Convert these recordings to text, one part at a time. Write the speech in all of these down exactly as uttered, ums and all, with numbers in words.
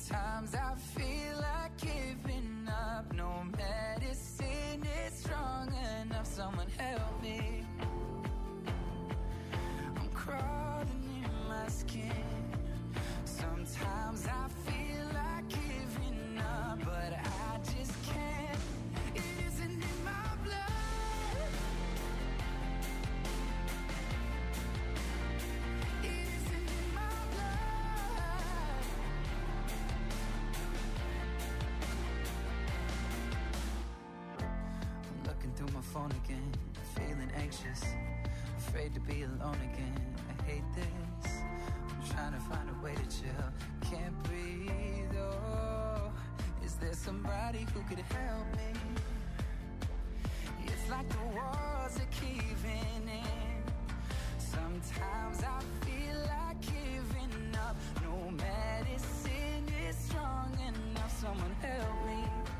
Sometimes I feel like giving up. No medicine is strong enough. Someone help me. I'm crawling in my skin. Sometimes I feel like giving up, but I just can't. It isn't in my blood. It isn't in my blood. I'm looking through my phone again, feeling anxious, afraid to be alone again. I hate this. I'm trying to find a way to chill. Can't breathe, oh. Is there somebody who could help me? It's like the walls are caving in. Sometimes I feel like giving up. No medicine is strong enough. Someone help me.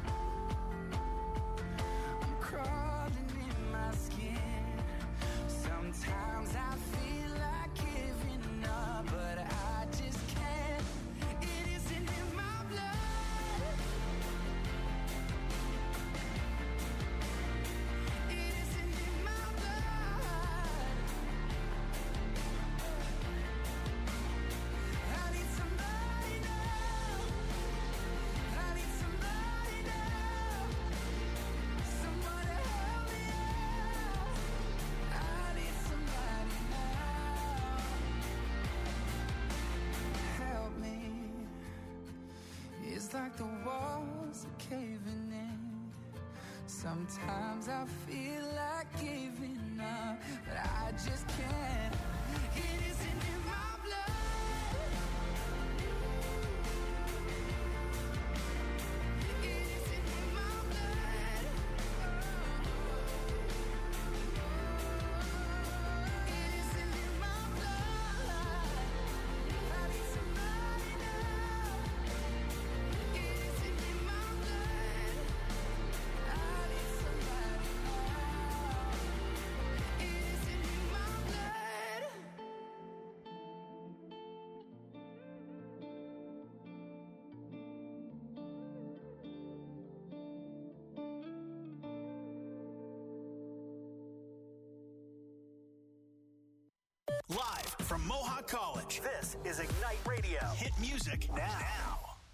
I'm crawling in my skin. Sometimes I feel like giving up, but I just can't. It isn't in my blood. It isn't in my blood. I need somebody now. I need somebody now. Someone to help me out. I need somebody now. Help me. It's like the walls are caving in. Sometimes I feel like giving up, but I just can't. It isn't in my blood. It isn't in my blood. It isn't in my blood. I need somebody now. It isn't in my blood. I need somebody now. It isn't in my blood. Live from Mohawk College, this is Ignite Radio. Hit music now.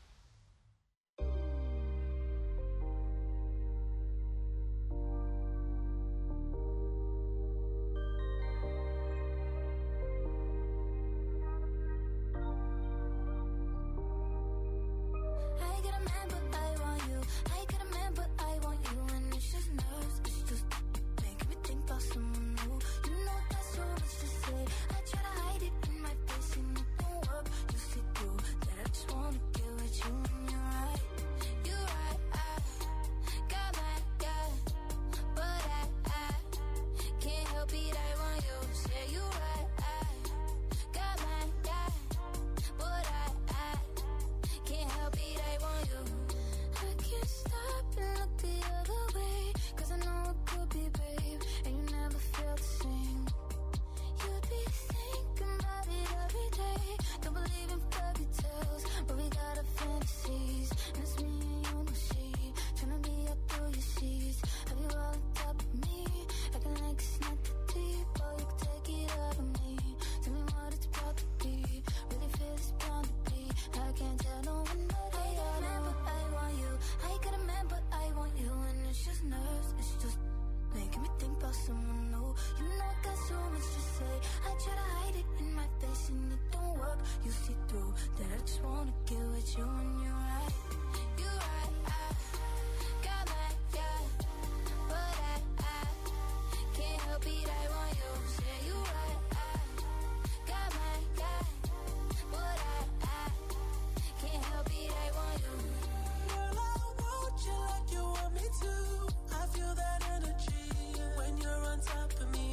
I get a man, but I want you. I get a man, but I want you. And it's just nerves, it's just making me think about someone new. You know that's so much to say. I try to hide it in my face and it don't work. You see through that I just wanna get with you. And you're right, you're right. I got my guy, but I, I can't help it. I want you. Say you're right. I got my guy, but I, I can't help it. I want you. I can't stop and look the other way, 'cause I know it could be, babe, and you never felt the same. You'd be thinking about it every day. Don't believe in fairy tales, but we got our fantasies. And it's me and you, no shade. Tryna be up through your sheets. Have you all on top of me? Acting like it's not that deep. Oh, you can take it out of me. Tell me what it's about to be. Really feel it's bound to be. I can't tell no one but I got a man, but I want you. I got a man, but I want you. And it's just nerves, it's just making me think about someone new. You know I got so much to say. I try to hide it in my face and it don't work. You see through that I just wanna get with you. And you're right, you're right. I got my guy, but I, I can't help it. I want you. Say you're right. I got my guy, but I, I can't help it. I want you. Girl, I want you like you want me to. I feel that energy when you're on top of me.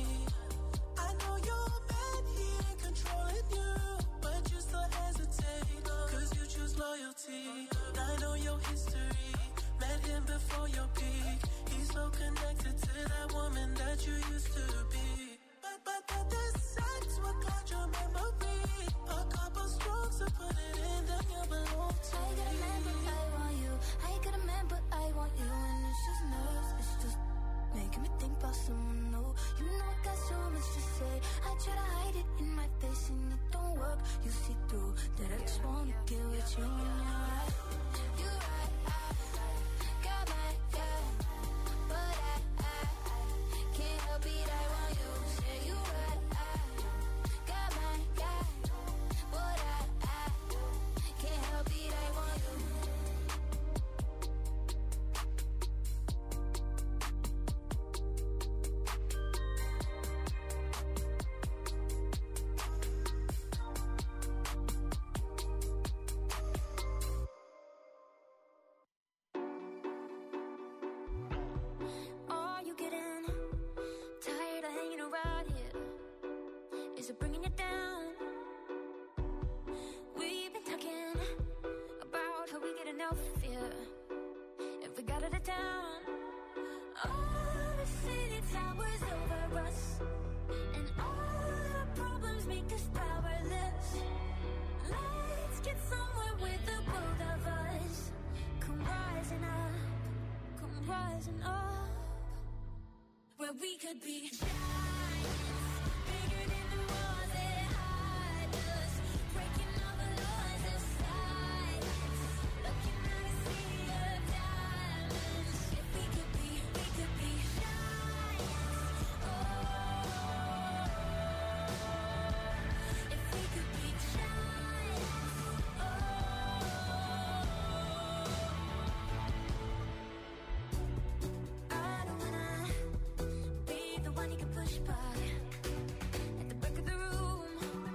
I know your man, he ain't controlling you, but you still hesitate, 'cause you choose loyalty. I know your history, met him before your peak. He's so connected to that woman that you used to be. But, but that decides what cloud your memory. A couple strokes to put it in, then you belong to I got a me. true. You right, I got my guy, but I, I, I can't help it. I want you. Say you right, I got my guy, but I, I can't help it. I want you. Are you getting tired of hanging around here? Is it bringing you down? We've been talking about how we get enough fear if we got out of town. All the city towers over us, and all our problems make us powerless. Let's get somewhere with the both of us. Come rising up, come rising up, where we could be giants, bigger than the walls that hide us, breaking all the laws of silence, looking at a sea of diamonds. If we could be, we could be giants. Oh, if we could be giants. Oh, I don't wanna be the one you can push by at the back of the room.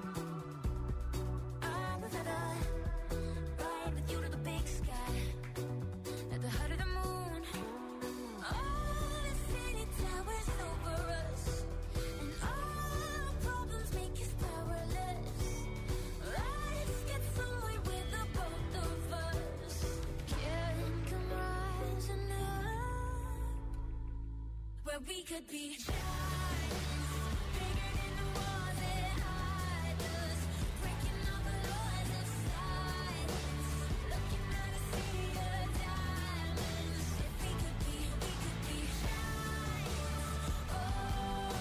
I would rather ride with you to the big sky, at the height of the moon. All the city towers over us, and all our problems make us powerless. Let's get somewhere with the both of us. Can come rising up, where we could be giants, bigger than the walls that hide us, breaking all the laws of silence, looking at a sea of diamonds. If we could be, we could be giants. Oh,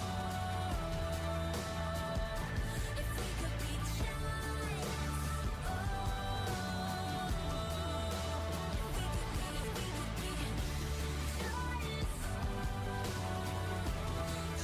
if we could be giants. Oh, if we could be, we could be giants.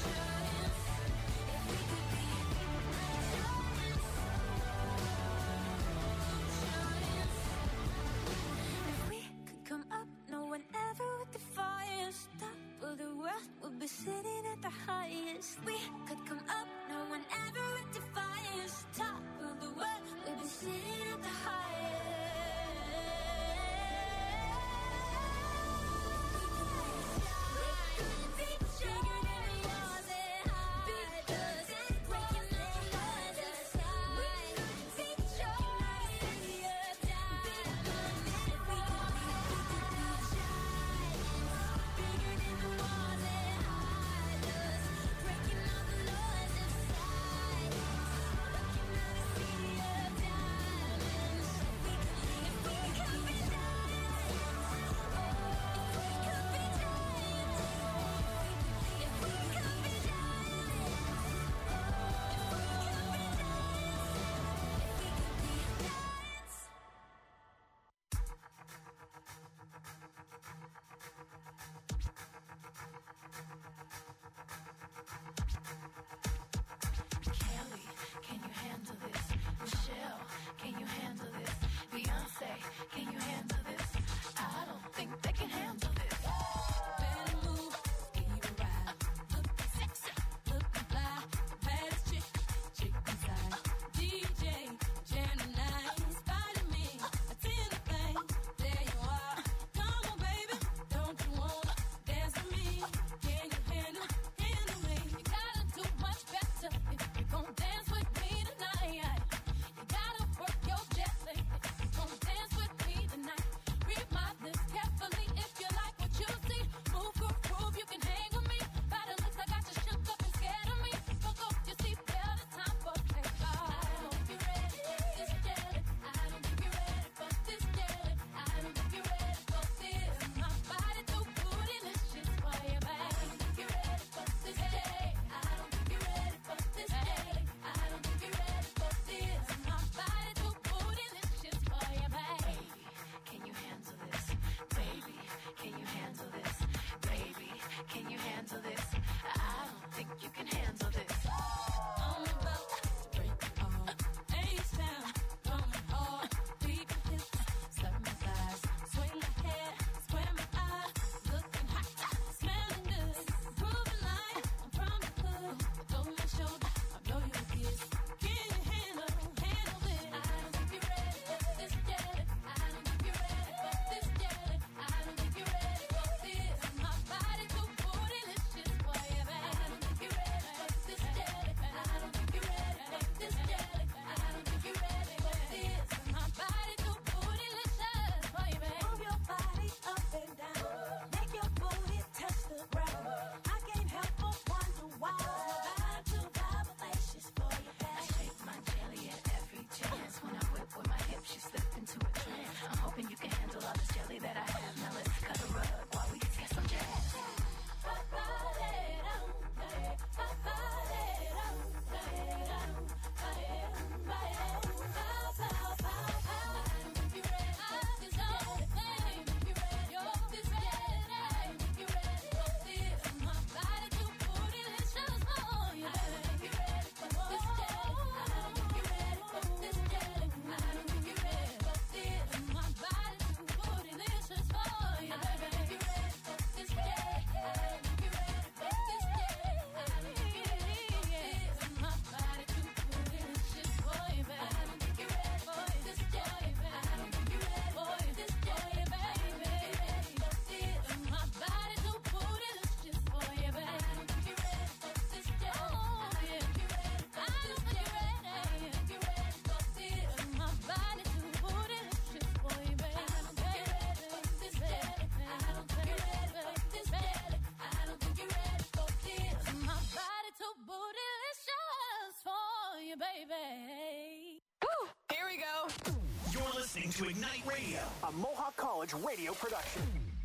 listening to Ignite Radio, a Mohawk College radio production.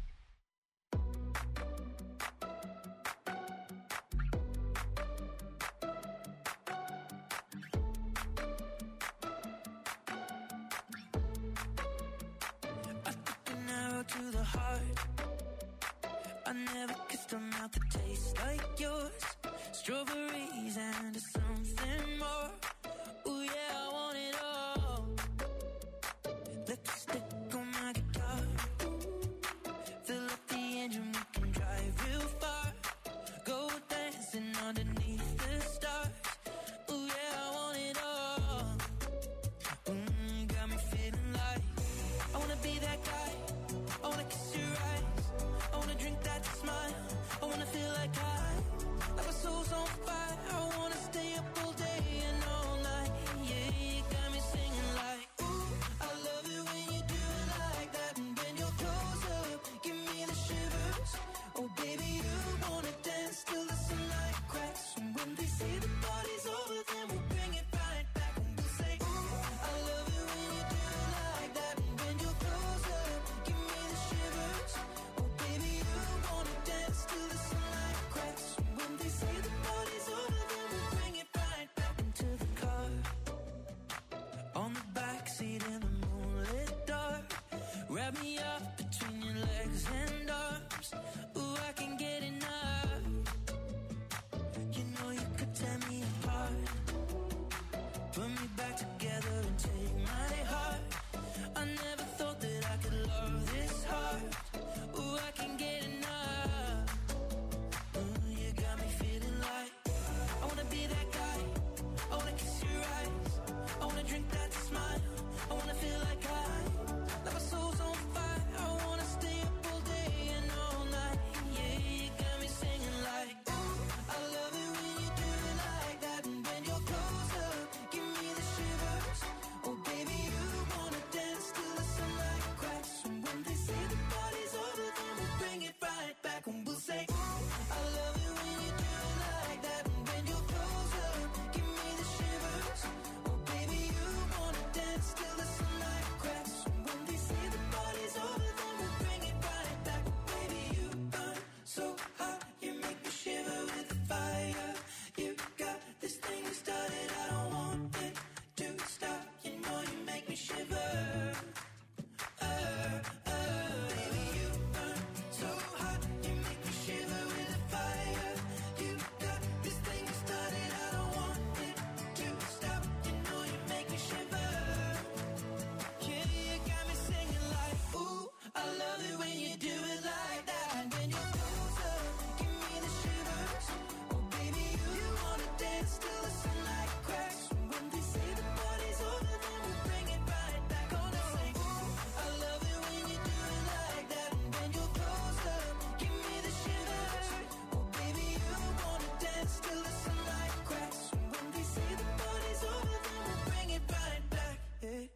I took an arrow to the heart. I never kissed a mouth that tastes like yours. Strawberries and something more. Ooh yeah, I want it all. Lipstick on my guitar. Fill up the engine, we can drive real far. Go dancing underneath the stars. Ooh yeah, I want it all. Mm, got me feeling like I wanna be that guy. I wanna kiss your eyes. I wanna drink that smile. I wanna feel like I, like my soul's on fire. I wanna stay up all day and all night. Yeah, you got me singing like, ooh, I love it when you do it like that. And when you're close up, give me the shivers. Oh baby, you wanna dance till the sunlight cracks. And when they say the party's over, then we'll bring it right back. And we'll say, ooh, I love it when you do it like that. And when you're close up, give me the shivers. Oh baby, you wanna dance till the sunlight cracks. And when they say the party's over, then we'll bring it right back into the car. On the backseat in the moonlit dark. Wrap me up between your legs and arms. Ooh, I can get enough. You know you could tear me apart. Put me back together and take my heart. I never thought that I could love this hard. Ooh, I can get enough. Ooh, you got me feeling like I wanna be that guy. I wanna kiss your eyes. I wanna drink that smile. I wanna feel like I, like my soul's on fire. I wanna stay up all day and all night. Yeah, you got me singing like, ooh, I love it when you do it like that. And when you're close up, give me the shivers. Oh baby, you wanna dance till the sunlight cracks. And when they say the party's over, then we'll bring it right back. And we'll say, ooh, I love it when you do it like that. And when you're close up, give me the shivers. Oh baby, you wanna dance till the sunlight cracks. And when they say the party's over, then we'll bring it right back. Baby, you burn so hot, you make me shiver with the fire. You got this thing you started, I don't want it to stop. You know you make me shiver. Uh, uh, baby, you burn so hot, you make me shiver with the fire. You got this thing you started, I don't want it to stop. You know you make me shiver. Yeah, you got me singing like, ooh, I love it when you do it like that. And when you're close up, give me the shivers. Oh baby, you wanna dance till the sunlight cracks. And when they say the party's over, then we'll bring it right back. Gonna say, ooh, I love it when you do it like that. And when you're close up, give me the shivers. Oh baby, you wanna dance till the sunlight cracks. And when they say the party's over, then we'll bring it right back. Yeah.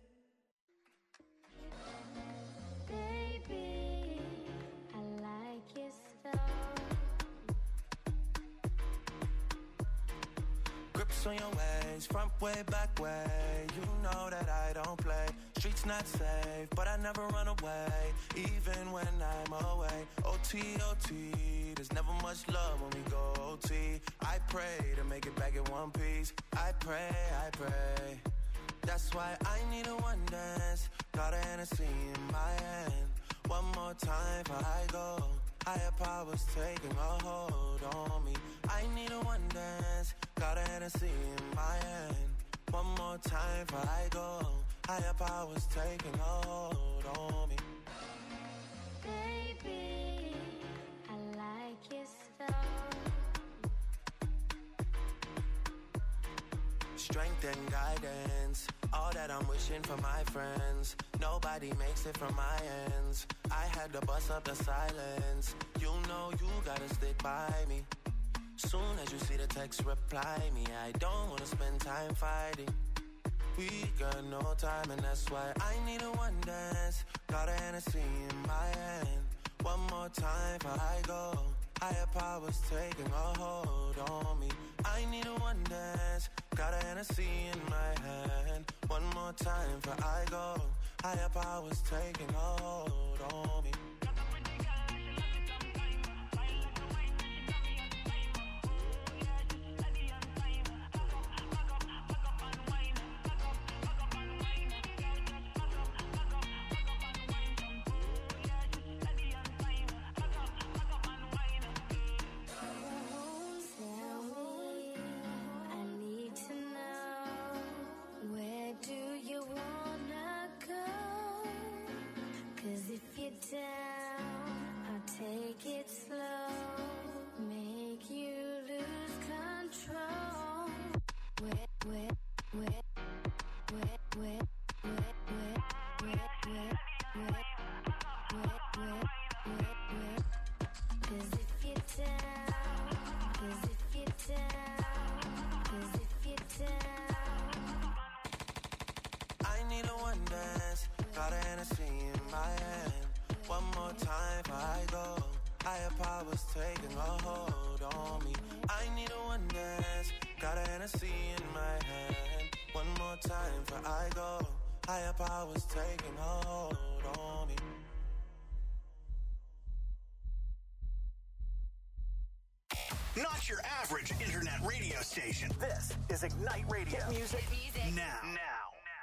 Baby, I like your style. Grips on your ways, front way, back way. You know that I don't play. Streets not safe, but I never run away, even when I'm away. O T, O T, there's never much love when we go O T. I pray to make it back in one piece. I pray, I pray. That's why I need a one dance. Got a Hennessy in my hand. One more time before I go. Higher powers taking a hold on me. I need a one dance. Got a Hennessy in my hand. One more time before I go. Higher powers taking a hold on me. Baby, I like your style. Strength and guidance, all that I'm wishing for my friends. Nobody makes it from my ends. I had to bust up the silence. You know you gotta stick by me. Soon as you see the text, reply me. I don't wanna spend time fighting. We got no time and that's why I need a one dance. Got a Hennessy in my hand. One more time before I go. Higher powers taking a hold on me. I need a one dance. Got a Hennessy in my hand. One more time before I go. Higher powers taking hold on me. Down, I'll take it slow, make you lose control. Wet, wet, wet, wet, wet, wet, wet, wet, wet, wet, wet, wet, wet, wet. 'Cause if you're down, 'cause if you're down, 'cause if you're down. I need a one dance, got an Hennessy in my hand. One more time before I go. Higher powers taking a hold on me. I need a one dance, got a Hennessy in my hand. One more time before I go. Higher powers taking a hold on me. Not your average internet radio station. This is Ignite Radio. Hit music. Music. Now. Now.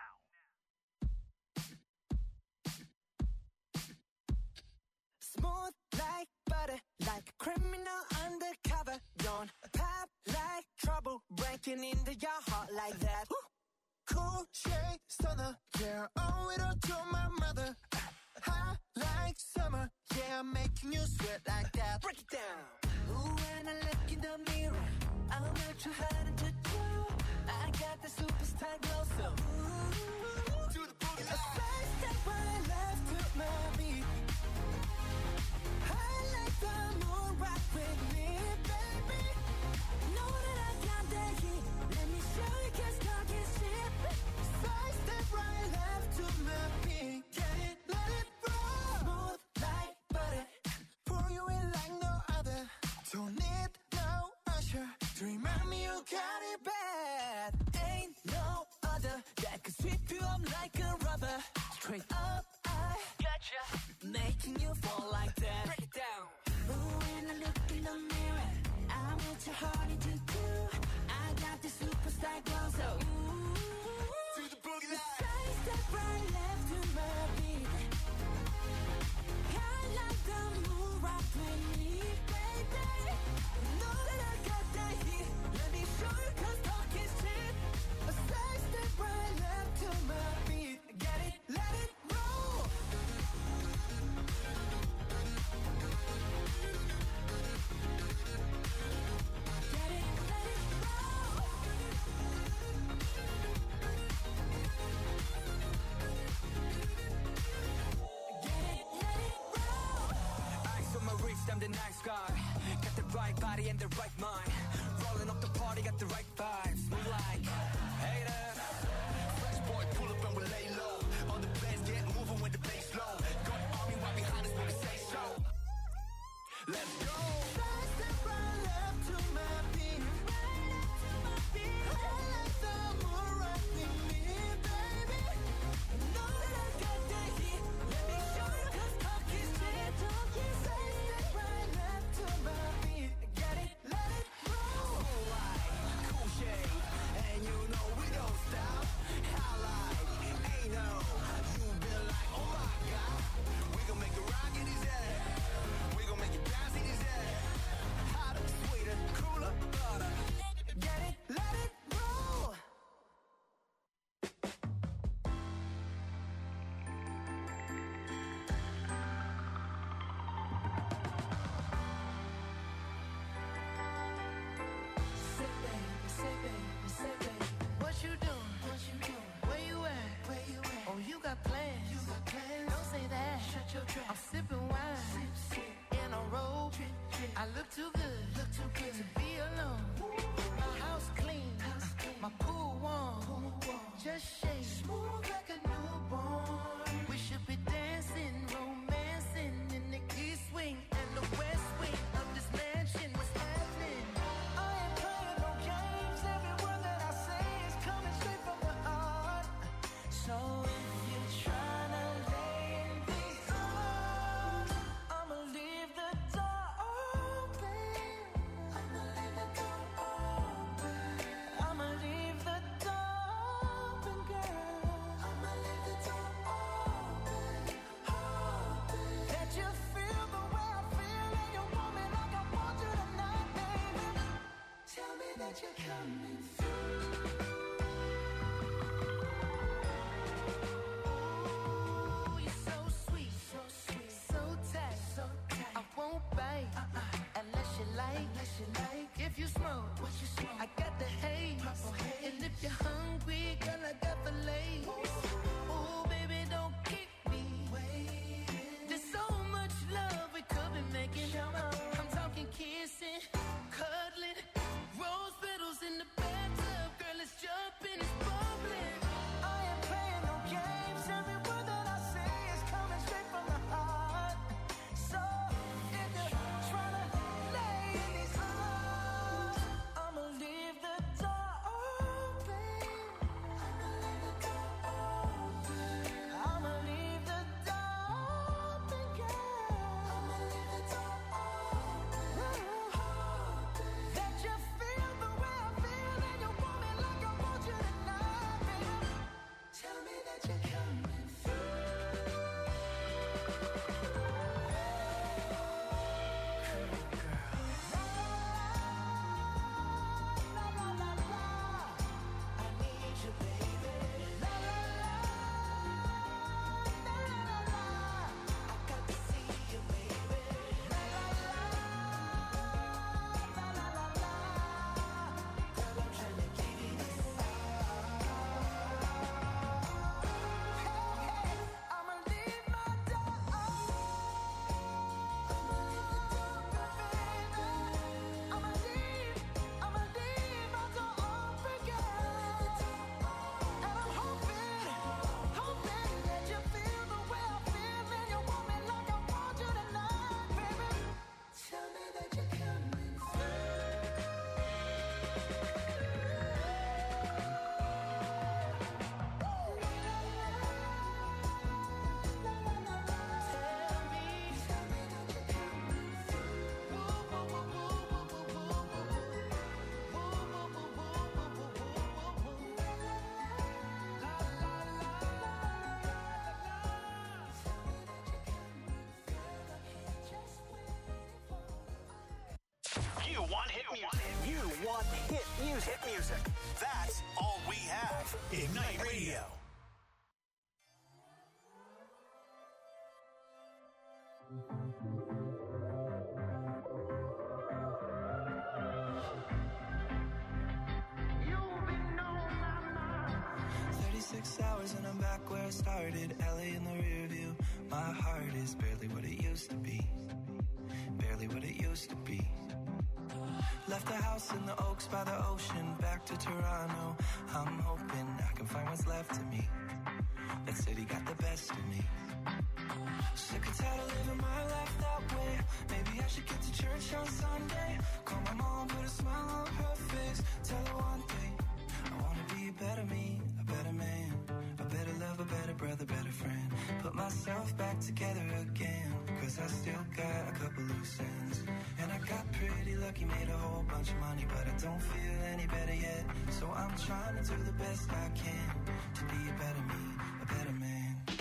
Smooth like butter, like a criminal undercover. Don't pop like trouble, breaking into your heart like that. Woo. Cool shade stunner, yeah, owe it all to my mother. Hot like summer, yeah, I'm making you sweat like that. Break it down. Ooh, when I look in the mirror, I'm not too hard to do. I got the superstar glow, so ooh, Do the boogie a side step right left to my beat. I like the moon rock with me, baby. Know that I got that heat. Let me show you, 'cause talk is cheap. Side step right left to my beat. Get it, let it roll. Smooth like butter. Pour you in like no other. Don't need no usher to remind me you got it Bad. Ain't no other that can sweep you up like a rubber. Straight up, I gotcha. Making you fall like that. Break it down. Ooh, when I look in the mirror, I'm what your heart to do. I got the superstar glow, so ooh. Do the boogie line. Side step right left to my beat. I like the moon rock with me, baby. Know that I got that heat. Let me show you, 'cause talk is cheap. A side step right left to my beat. Get it, let it roll. Get it, let it roll. Get it, let it roll. Eyes on my wrist, I'm the nice guy. Got the right body and the right mind. Rolling up the party, got the right vibes. Move like haters. Fresh boy, pull up and we lay low. All the players get moving when the bass low. Got the army right behind us when we say so. Let's go. Side step right left to my beat. I like the moon rock with me, baby. Know that I got that heat. Let me show you, 'cause talk is cheap. Side step right left to my beat. Get it, let it roll. Cool light, cool shade, and you know we don't stop. Highlight, ain't no. You been like, oh my God. We gon' make it rock in his head. We gon' make it bounce in his head. Hotter, sweeter, cooler, butter. Get it, let it roll. Say baby, say baby, say baby. What you doing? What you doing? Where you at? Where you at? Oh, you got plans. You got plans. Don't say that. Shut your trap. I'm sipping wine. Sip, sip. In a robe. Drip, drip. I look too good. Look too good to be alone. My house clean. House clean. My pool warm. Pool warm. Just shake. Smooth like a newborn. We should be dancing, romancing in the east wing and the west wing of this mansion. What's happening? I ain't playing no games. Every word that I say is coming straight from the heart. So if you're trying hit music. That's all we have. Ignite Radio. thirty-six hours and I'm back where I started. L A in the rear view. My heart is barely what it used to be. Barely what it used to be. Left the house in the Oaks by the ocean. Back to Toronto. I'm hoping I can find what's left of me. That city got the best of me. Sick and tired of living my life that way. Maybe I should get to church on Sunday. Call my mom, put a smile on her face. Tell her one thing, I wanna be a better me, a better man, a better love, a better brother, better friend. Put myself back together again, cause I still got a couple loose ends. And I got pretty lucky, made a whole bunch of money, but I don't feel any better yet. So I'm trying to do the best I can to be a better me, a better man.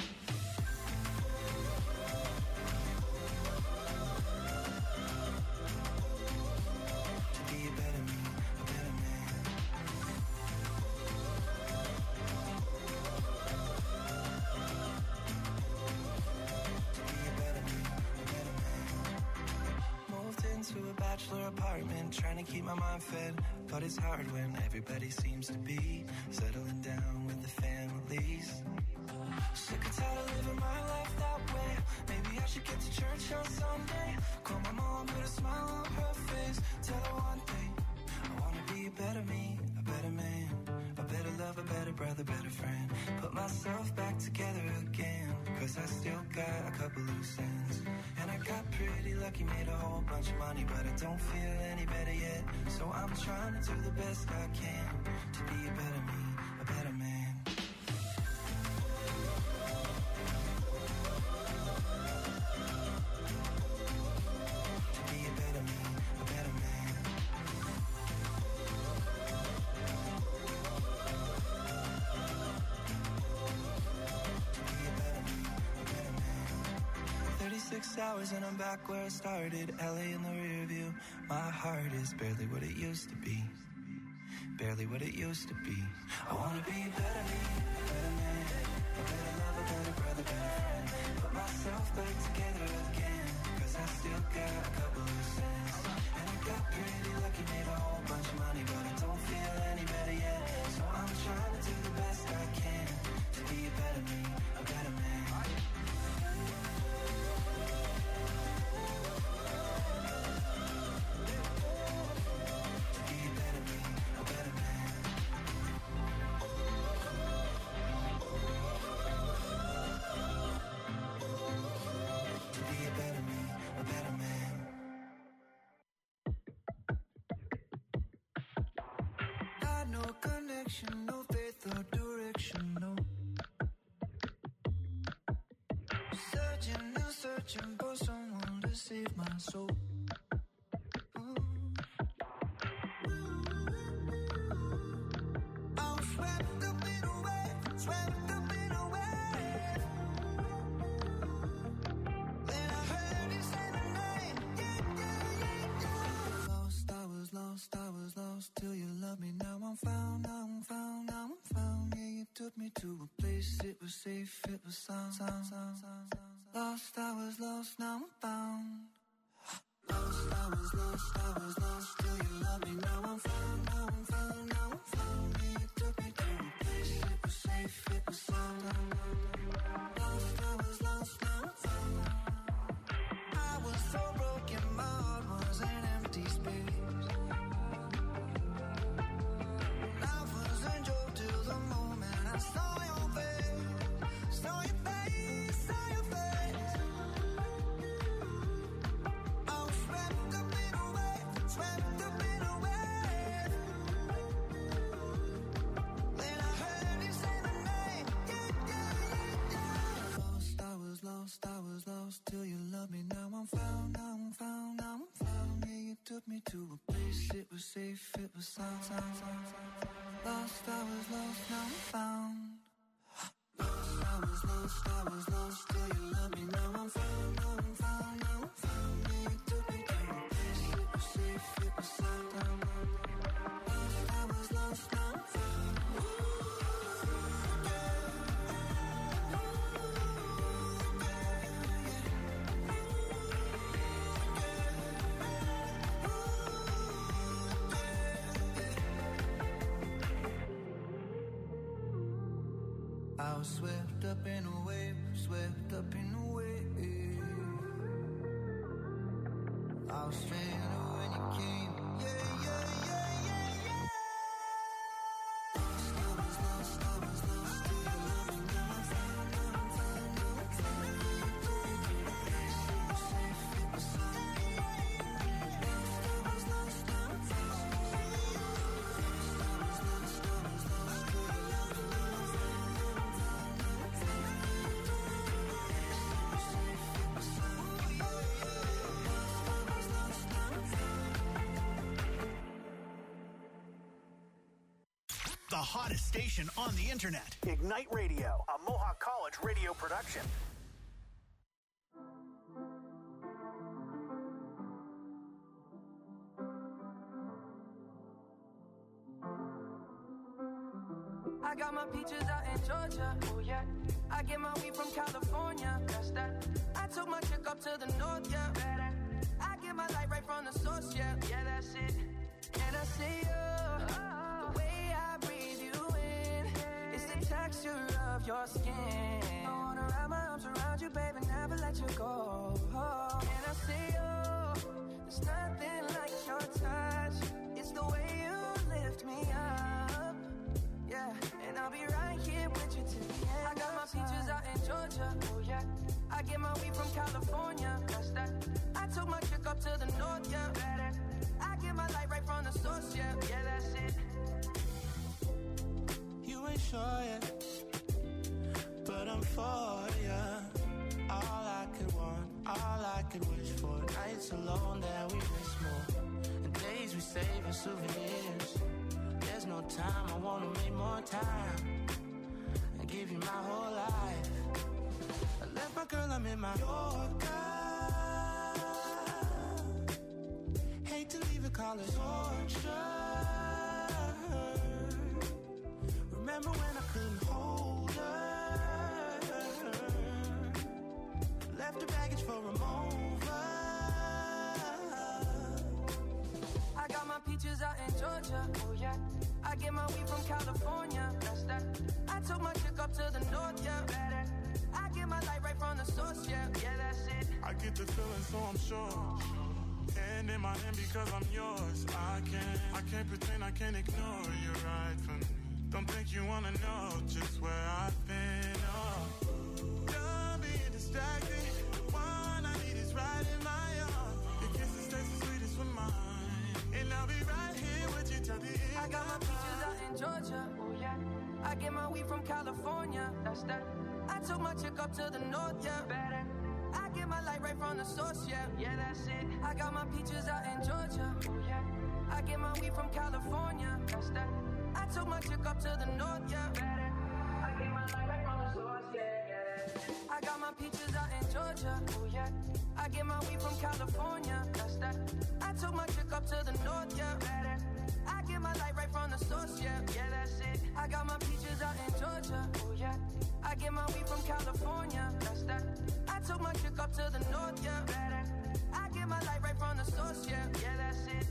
Apartment, trying to keep my mind fed, but it's hard when everybody seems to be settling down with the families. Sick and tired of living my life that way. Maybe I should get to church on Sunday. Call my mom, put a smile on her face. Tell her one thing, I wanna be a better me, a better man, a better love, a better brother, better friend. Put myself back together again, cause I still got a couple loose ends. And I got pretty lucky, made a whole bunch of money, but I don't feel any better yet. So I'm trying to do the best I can to be a better me, a better man. To be a better me, a better man. thirty-six hours and I'm back where I started. L A in the rear view. My heart is barely what it used to be. Barely what it used to be. I wanna be a better me, a better man, a better love, a better brother, better friend. Put myself back together again, cause I still got a couple loose ends. And I got pretty lucky, made a whole bunch of money, but I don't feel any better yet. So I'm trying to do the best I can to be a better me, a better man. No faith or direction, no. Searching and searching for someone to save my soul. Ooh. I'm swept up in a wave, swept up in a wave. Then I heard you say my name, yeah, yeah, yeah, yeah. Lost, I was lost, I was lost till you loved me. Now I'm found, now I'm found, now I'm found. Yeah, you took me to a place, it was safe, it was sound, sound, sound, sound, sound. Lost, I was lost, now I'm found. Lost, I was lost, I was lost till you loved me. Now I'm found, now I'm found, now I'm found. Yeah, you took me to a place, it was safe, it was sound. Lost, I was lost, now I'm found. I was so broken, my heart was an empty space. Life was a joke till the moment I saw your face, saw your face, saw your face. I was swept up in a wave, swept up in a wave. Then I heard you say my name, yeah, yeah, yeah, yeah. Lost, I was lost, I was lost till you loved me. Now I'm found, now I'm found, now I'm found. Yeah, you took me to a place, it was safe, it was sound, sound, sound, sound. Lost, I was lost, now I'm found. Lost, I was lost, I was lost till you loved me. Now I'm found, now I'm found, now I'm found. Yeah, you took me to a place, it was safe, it was sound. Lost, I was was swept up in a wave, swept up in a wave. I was stranded when you came. Yeah, yeah, yeah, yeah, yeah. Stubborn, slow, stubborn, slow, still loving you. The hottest station on the internet. Ignite Radio, a Mohawk College radio production. I got my peaches out in Georgia, oh yeah. I get my weed from California, that's that. I took my chick up to the north, yeah. Better. I get my light right from the source, yeah. Yeah, that's it. And I see you, oh. The way I breathe you in, it's the texture of your skin. I wanna wrap my arms around you, baby, never let you go. Oh. And I see you, there's nothing like your touch. It's the way you lift me up. Yeah, and I'll be right here with you till the end. I got my peaches out in Georgia, oh yeah. I get my weed from California, that's that. I took my chick up to the north, yeah. Better. I get my light right from the source, yeah. Yeah, that's it. You ain't sure yet, but I'm for ya. All I could want, all I could wish for. Nights alone that we miss more, and days we save as souvenirs. There's no time, I wanna make more time and give you my whole life. I left my girl, I'm in my Yorker. Hate to leave it, call it torture. Remember when I couldn't hold her? Left her baggage for a mover. I got my peaches out in Georgia, oh yeah. I get my weed from California, that's that. I took my chick up to the north, yeah. Better. I get my light right from the source, yeah. Yeah, that's it. I get the feeling, so I'm sure. Hand in my hand because I'm yours. I can't, I can't pretend, I can't ignore you right from me. Don't think you wanna know just where I've been. Oh, done being distracted. The one I need is right in my arms. Your kisses taste the sweetest for mine, and I'll be right here with you till the end. I got my peaches out in Georgia, oh yeah. I get my weed from California, that's that. I took my chick up to the north, yeah. Better. I get my light right from the source, yeah. Yeah, that's it. I got my peaches out in Georgia, oh yeah. I get my weed from California, that's that. I took my chick up to the north, yeah. Better. I get my light right from the source, yeah, yeah. I got my peaches out in Georgia, oh yeah. I get my weed from California, that's that. I took my chick up to the north, yeah. Better. I get my light right from the source, yeah. Yeah, that's it. I got my peaches out in Georgia, oh yeah. I get my weed from California, that's that. I took my chick up to the north, yeah. Better. I get my light right from the source, yeah. Yeah, that's it.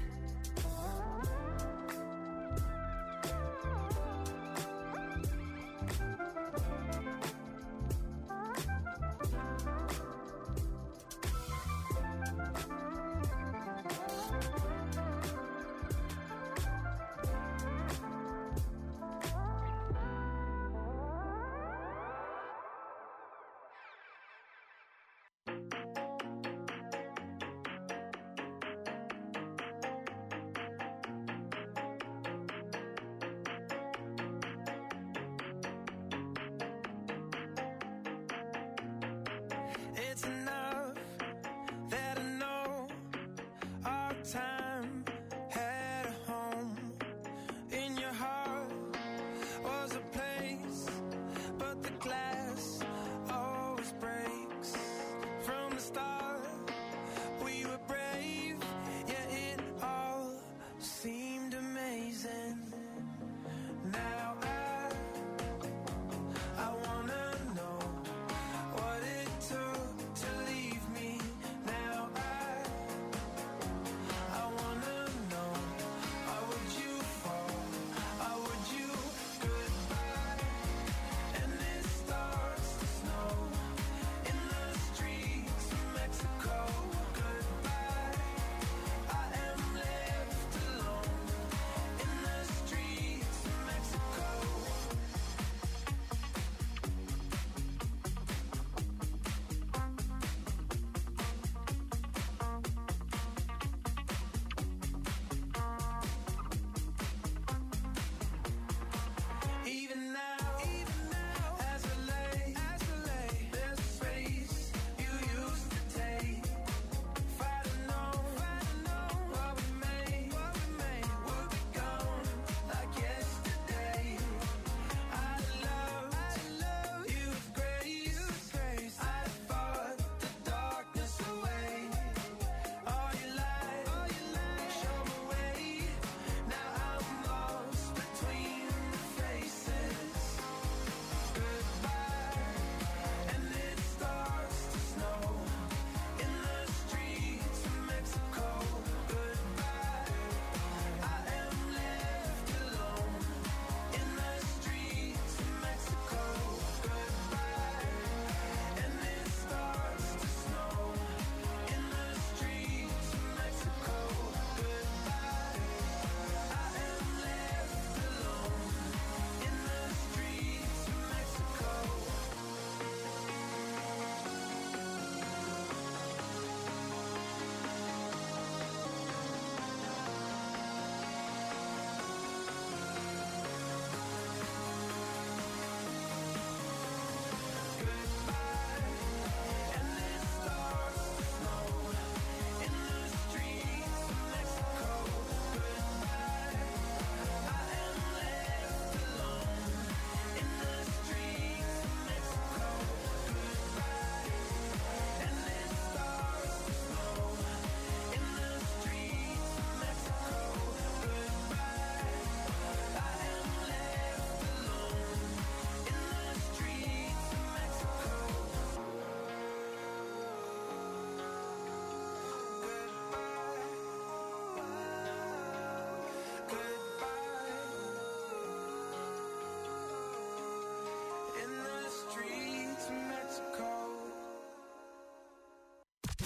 It's enough that I know our time had a home. In your heart was a place, but the glass always breaks. From the start, we were brave, yeah, it all seemed amazing. Now I, I wanna know what it took to leave me. Now I, I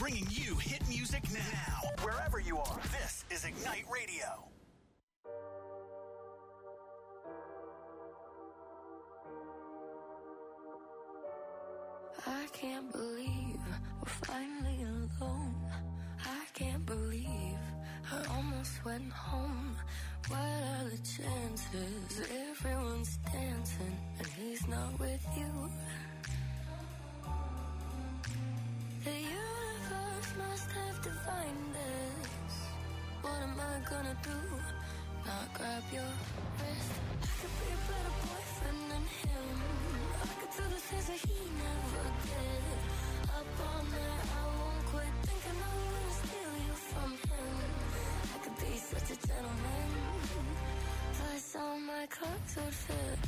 bringing you hit music now. Wherever you are, this is Ignite Radio. I can't believe we're finally alone. I can't believe I almost went home. What are the chances? Everyone's dancing and he's not with you. The universe must have divined this. What am I gonna do? Not grab your wrist. I could be a better boyfriend than him. I could do the things that he never did. Up all night, I won't quit thinking I'm gonna steal you from him. I could be such a gentleman. Plus all my clothes would fit.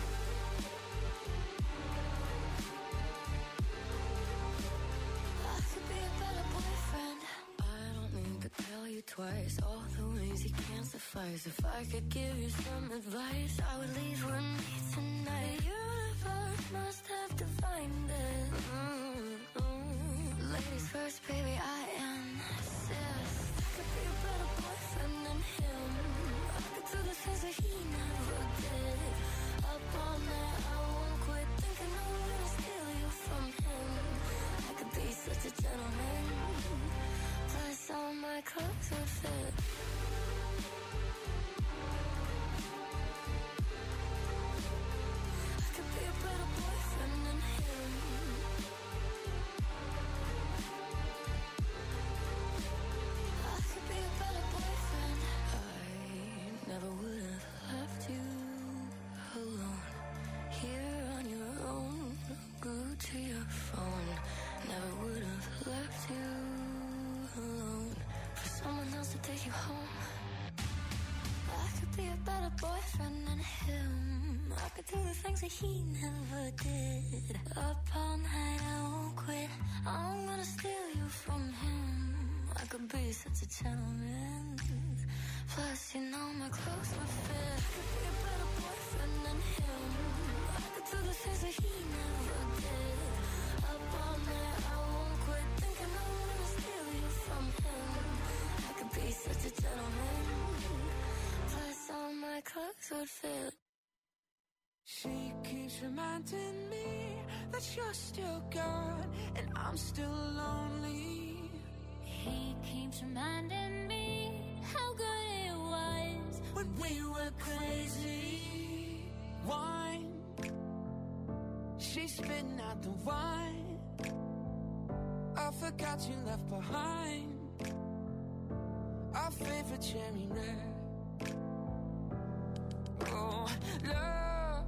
I could be a better boyfriend. I don't need to tell you twice all the ways he can't suffice. If I could give you some advice, I would leave with me tonight. The universe must have divined it. Mm-hmm. Ladies first, baby, I insist. I could be a better boyfriend than him. I could do the things that he never did. Up all night, I won't quit thinking I'm gonna steal you from him. I could be such a gentleman. Plus all my clothes would fit. I could be a better boyfriend than him. I could be a better boyfriend. I never would have left you alone. Here on your own, glued to your phone. Never would have left you alone for someone else to take you home. I could be a better boyfriend than him. I could do the things that he never did. Up all night, I won't quit. I'm gonna steal you from him. I could be such a gentleman. Plus, you know my clothes would fit. I could be a better boyfriend than him. I could do the things that he never did. Up all night, I won't quit thinking I'm gonna steal you from him. I could be such a gentleman. Plus, all my clothes would fit. She keeps reminding me that you're still gone and I'm still lonely. He keeps reminding me how good it was when we were crazy. Wine, she's spitting out the wine. I forgot you left behind our favorite cherry red. Oh, love,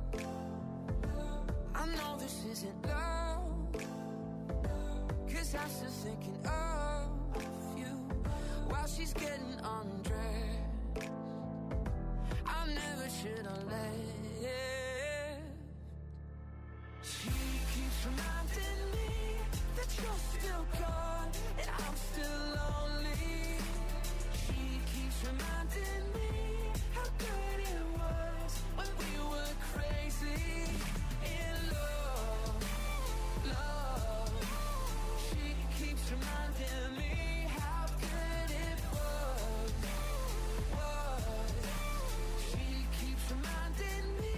I know this isn't love, 'cause I'm still thinking of you while she's getting undressed. I never should have left. She keeps reminding me that you're still gone and I'm still lonely. She keeps reminding me how good it was when we were crazy in love, love. She keeps reminding me how good it was, was. She keeps reminding me.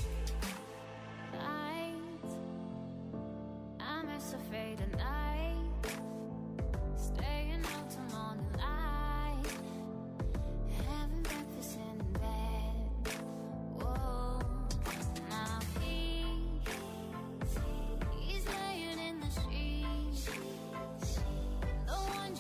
Night, I'm as afraid of night, staying out till morning light, having breakfast in bed. Whoa, now he, he's laying in the sheets, the one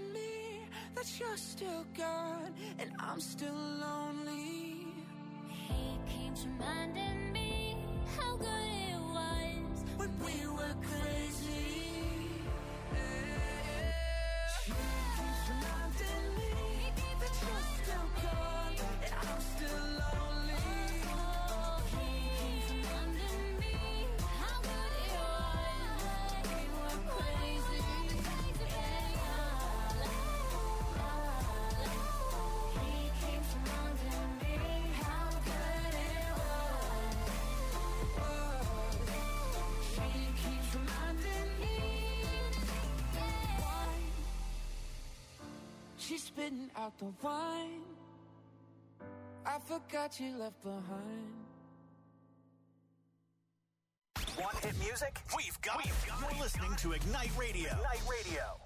me that you're still gone and I'm still lonely. He keeps reminding me how good it was when we were crazy. She keeps reminding me that you're still gone and I'm still lonely. He keeps reminding me how good it was when we were crazy. He keeps reminding me how good it was. She keeps reminding me. Why? She's spitting out the wine I forgot you left behind. Want hit music? We've got it. You're listening to Ignite Radio. Ignite Radio.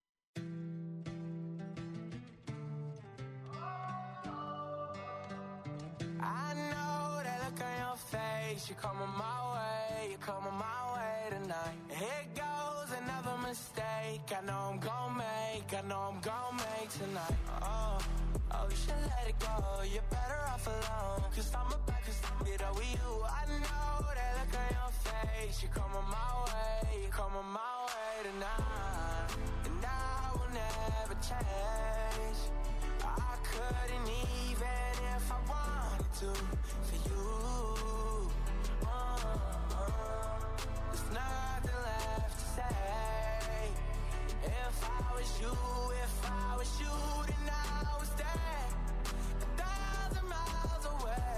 I know that look on your face. You're coming my way. You're coming my way tonight. Here goes another mistake. I know I'm gon' make. I know I'm gon' make tonight. Oh, oh, you should let it go. You're better off alone. Cause I'm about to get over you. I know that look on your face. You're coming my way. You're coming my way tonight. And I will never change. I couldn't even if I wanted to for you. Uh, uh, there's nothing left to say. If I was you, if I was you, then I would stay a thousand miles away.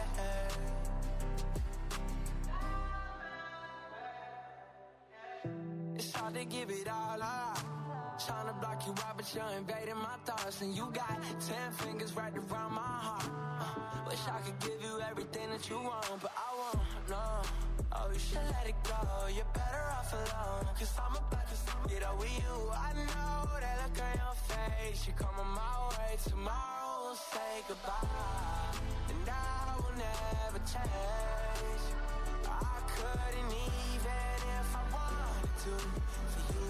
It's hard to give it all up. Trying to block you out, but you're invading my thoughts. And you got ten fingers right around my heart. uh, Wish I could give you everything that you want, but I won't, no. Oh, you should let it go. You're better off alone. Cause I'm about to get over you. I know that look on your face. You're coming my way. Tomorrow we'll say goodbye. And I will never change. I couldn't even if I wanted to for you.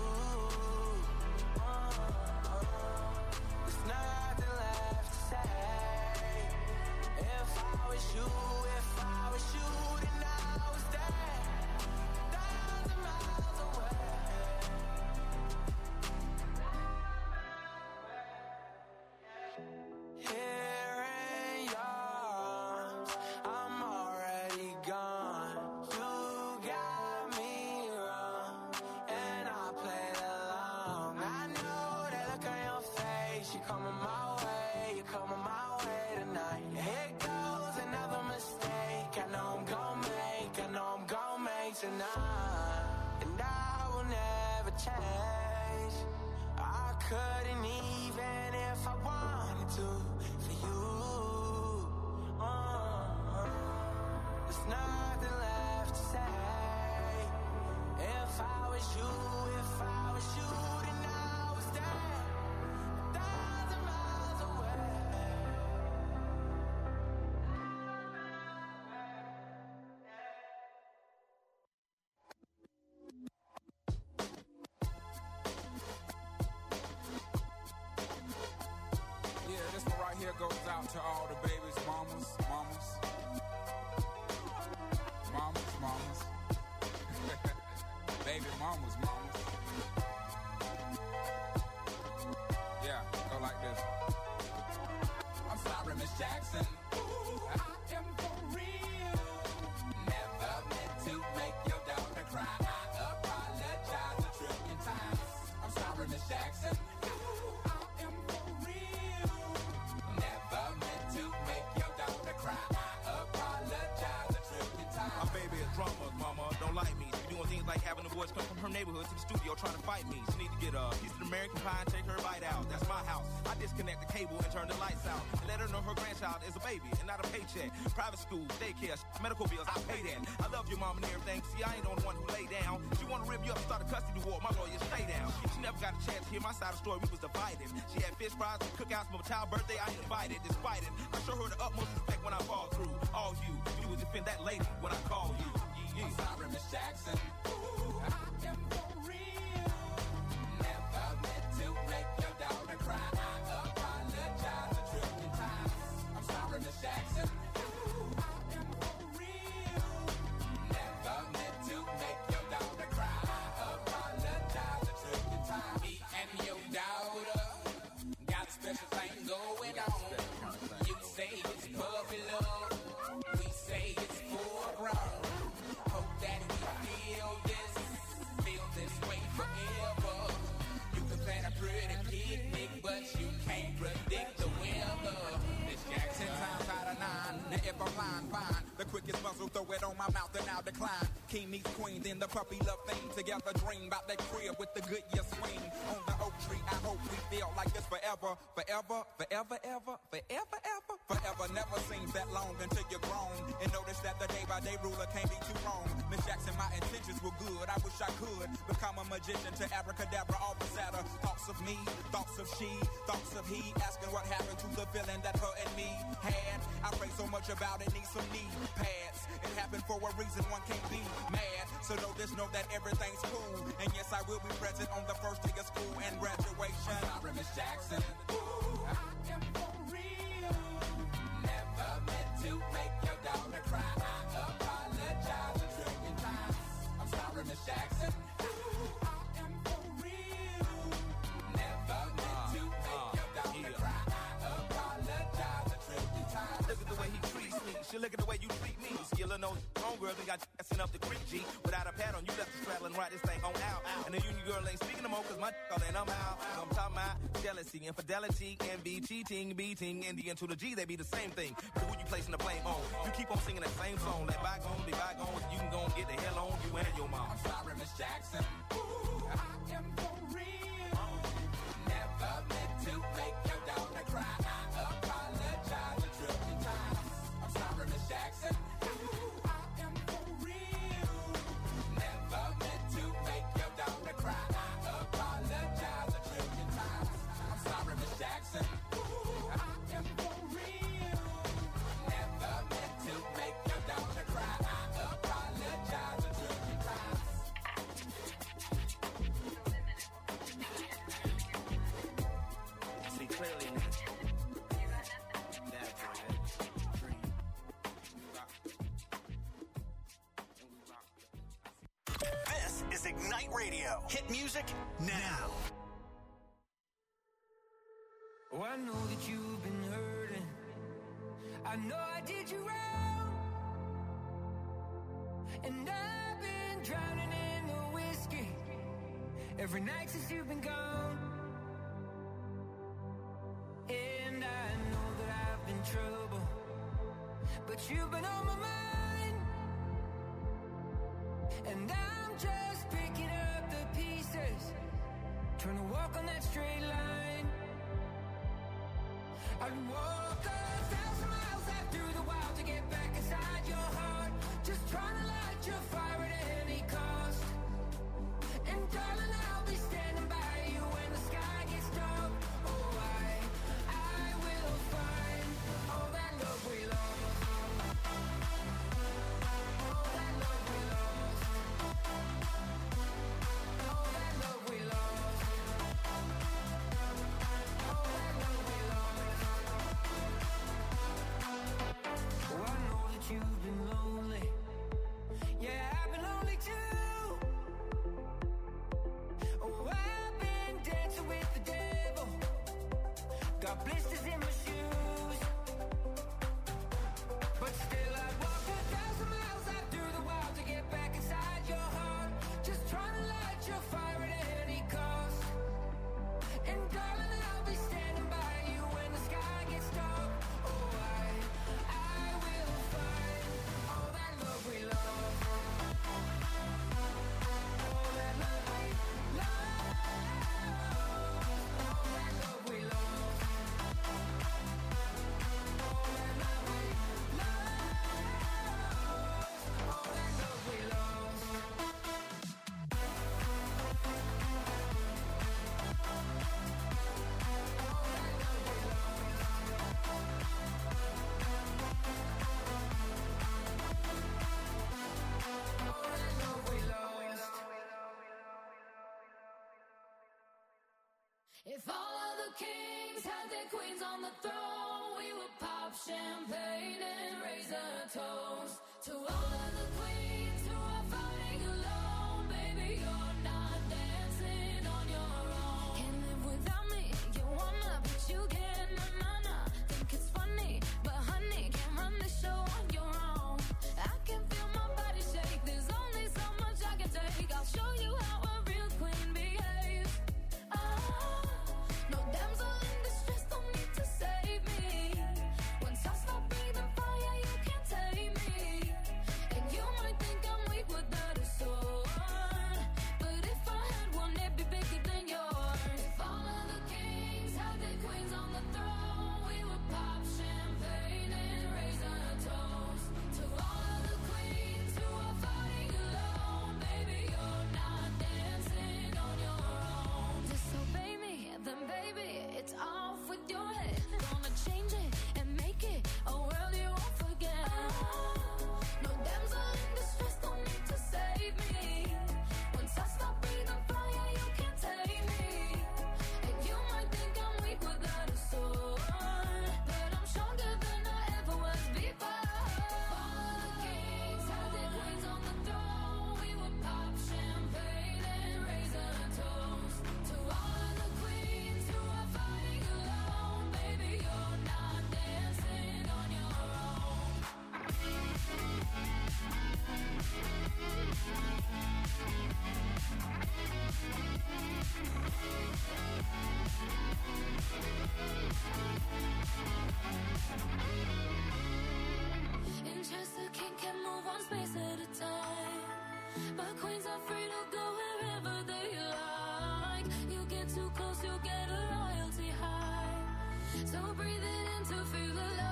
There's nothing left to say. If I was you, if I was you, then I would stay a thousand miles away. Here in your arms, I'm already gone. You got me wrong, and I played along. I know that look on your face. You're coming my way, you're coming my way tonight. Here goes another mistake. I know I'm gon' make, I know I'm gon' make tonight. And I will never change. I couldn't even if I wanted to for you. Uh, there's nothing left to say. If I was you, if I was you, then I would stay a thousand miles away. Yeah, this one right here goes out to all the babies, mamas, mamas, mamas, mamas, baby mamas, mamas. Yeah, go like this. I'm sorry, Miss Jackson. Ooh, I am for real. Never meant to make your daughter cry. I apologize a trillion times. I'm sorry, Miss Jackson. Ooh, I am for real. Never meant to make your daughter cry. I apologize a trillion times. My baby is drama, mama. Don't like me. She doing things like having the boys come from her neighborhood to the studio trying to fight me. She need to get a piece of American pie and take her bite out. That's my house. I disconnect the cable and turn the lights out. And let her know her grandchild is a baby and not a paycheck. Private school, daycare, medical bills, I pay that. I love your mom and everything. See, I ain't the only one who lay down. She want to rip you up and start a custody war. My lawyer, stay down. She never got a chance to hear my side of the story. We was divided. She had fish fries and cookouts for my child's birthday. I invited. Despite it, I show her the utmost respect when I fall through. All you, you would defend that lady when I call you. Yeah. I'm sorry, Miss Jackson. Ooh, I am for real. Never meant to make your daughter cry. it on my mouth and I'll decline. King meets queen, then the puppy love thing. Together dream about that crib with the good year swing. On the oak tree, I hope we feel like this forever. Forever, forever, ever, forever, ever. Forever never seems that long until you're grown. And notice that the day by day ruler can't be too wrong. Miss Jackson, my intentions were good. I wish I could become a magician to abracadabra, all the sadder. Thoughts of me, thoughts of she, thoughts of he. Asking what happened to the feeling that her and me had. I pray so much about it, need some knee pads. It happened for a reason, one can't be mad. So know this, know that everything's cool. And yes, I will be present on the first day of school and graduation. I'm sorry, Miss Jackson. Ooh, I am for real. Never meant to make your daughter cry. I apologize a trillion times. I'm sorry, Miss Jackson. Ooh, I am for real. Never meant to make your daughter cry. I apologize a trillion times. Look at the way he treats me. She look at the way you treat me. Skillin' those homegirls and got assin' up the creek, G. Without a pad on, you left the straddle and ride this thing on out. And the union girl ain't speaking no more, cause my all and I'm out. I'm talking about jealousy, infidelity, envy, cheating, beating, and the N to the G, they be the same thing. But who you placing the blame on? You keep on singing that same song. Let bygones be bygones. You can go and get the hell on you and your mom. I'm sorry, Miss Jackson. Ooh, I am for real. Never meant to make your daughter cry. I apologize a trillion times. I'm sorry, Miss Jackson. Ooh, I am for real. Never meant to make your daughter cry. I apologize a trillion times. I'm sorry, Miss Jackson. Ooh, I am for real. Never meant to make your daughter cry. I apologize a trillion times. See clearly now. That's right. This is Ignite Radio. Hit music now. Oh, I know that you've been hurting. I know I did you wrong. And I've been drowning in the whiskey every night since you've been gone. And I know that I've been trouble, but you've been on my mind. And I'm just picking up the pieces, trying to walk on that straight line. I'd walk a thousand miles out through the wild to get back inside your heart, just trying to light your fire at any cost. And darling, I'll be standing by you when the sky gets dark. Oh, I, I will find all that love we lost. All that love we lost. All that love we lost. All that love we lost. Oh, I know that you've been lonely. Yeah, I've been lonely too. Oh, I've been dancing with the devil. Got blisters in my shoes. But still I'd walk a thousand miles out through the wild to get back inside your heart, just trying to light your fire at any cost. And darling, I'll be standing by you when the sky gets dark. Oh, I, I will find all that love we lost. All that love we lost. All that love we lost. All that love we lost. All that love we lost. All that love we lost. If all of the kings had their queens on the throne, we would pop champagne and raise a toast to all of the queens who are fighting alone. Baby, you're not dancing on your own. Can't live without me, you wanna, but you can't. Na na na, think it's funny, but honey, can't run the show on your own. I can feel my body shake. There's only so much I can take. I'll show you how a real queen behaves. Ah, no damsel in distress, don't need to save me. Once I stop breathing fire, you can't take me. And So breathe it in to feel the love.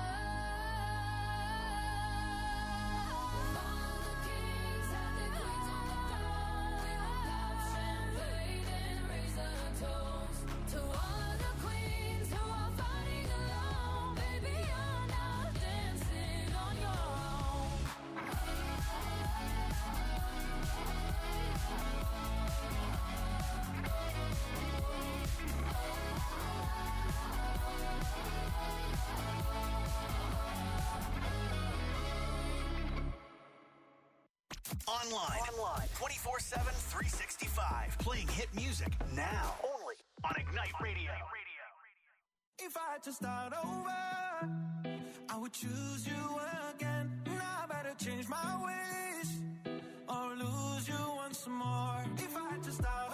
All the kings have their queens on the throne. We will pop champagne and raise a toast to all of the queens who are fighting alone. Baby, you're not dancing on your own. Online. Online. twenty-four seven, three sixty-five. Playing hit music now. Only on Ignite Radio. If I had to start over, I would choose you again. Now I better change my ways or lose you once more. If I had to start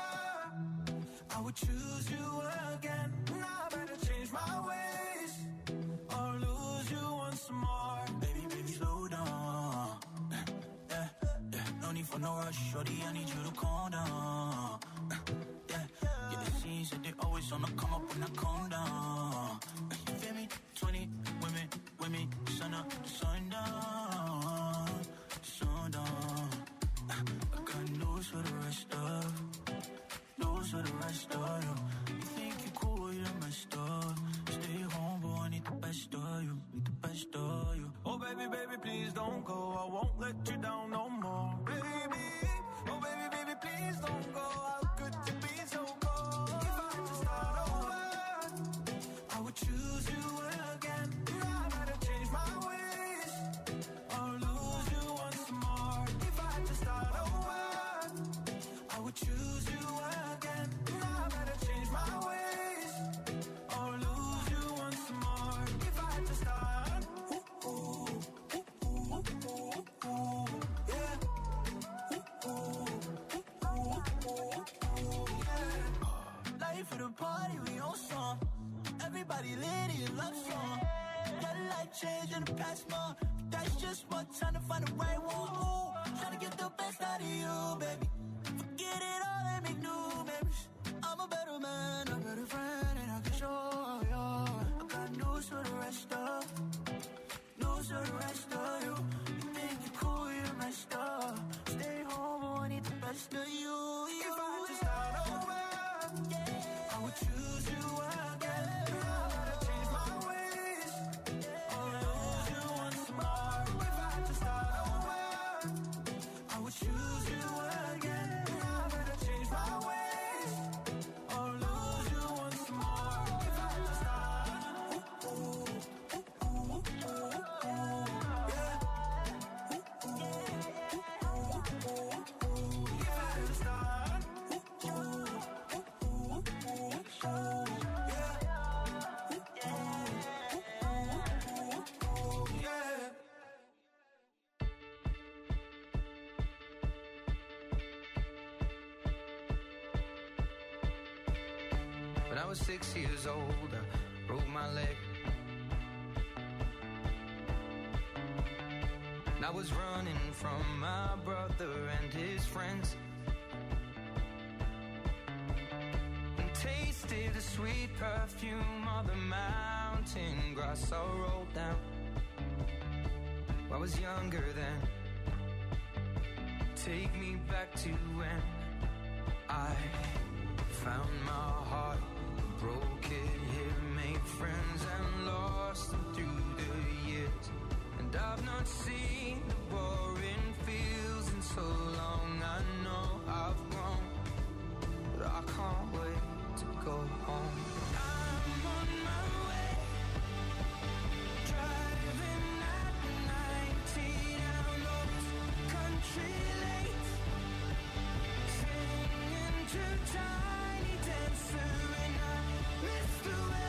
over, I would choose you again. Now I better change my ways or lose you once more. Baby, baby, slow down. Yeah, yeah, no need for no rush, shorty, I need you to calm down. Yeah, yeah, the scenes that they always on the come up when I calm down. You feel me? twenty women with me, sun up, sun down, sun down. I got news for the rest of, news for the rest of you. You think you cool, you're messed up. Stay home, boy, I need the best of you, need the best of you. Oh baby, baby, please don't go, I won't let you down no more. Baby, oh baby, baby, please don't go. How could you be so cold? If I had to start over, I would choose you again. Now I better change my ways or lose you once more. If I had to start over, I would choose you again. Now I better change my ways or lose you once more. If I had to start, ooh, ooh, ooh, ooh, ooh, ooh, yeah. Ooh, ooh, ooh, ooh, ooh, yeah. Life of the party, we on song. Everybody lit in love song. Got life change in the past month. That's just one time to find the right one. Trying to get the best out of you, baby. Forget it all and make new memories. I'm a better man, a better friend, and I can show you. I got news for the rest of, news for the rest of you. You think you're cool, you're messed up. Stay home, oh, I need the best of you. If I had to start over, yeah, I would choose you again. Now I gotta change my ways or lose you once more. If I had to start over, I would choose you again. Now I better change my ways or lose you once more. If I had to start, ooh, ooh, ooh, ooh, ooh, ooh, yeah. Ooh, ooh, ooh, ooh, ooh, ooh. If I had to start, ooh, ooh, ooh, ooh, ooh, ooh, yeah. Ooh, ooh, ooh, ooh, ooh, yeah. When I was six years old, I broke my leg. And I was running from my brother and his friends, and tasted the sweet perfume of the mountain grass I rolled down. I was younger then. Take me back to when I found my heart, broke it here, made friends and lost them through the years. And I've not seen the boring fields in so long. I know I've grown, but I can't wait to go home. I'm on my way, driving at ninety down those country lanes, singing to Tiny Dancer, and I miss the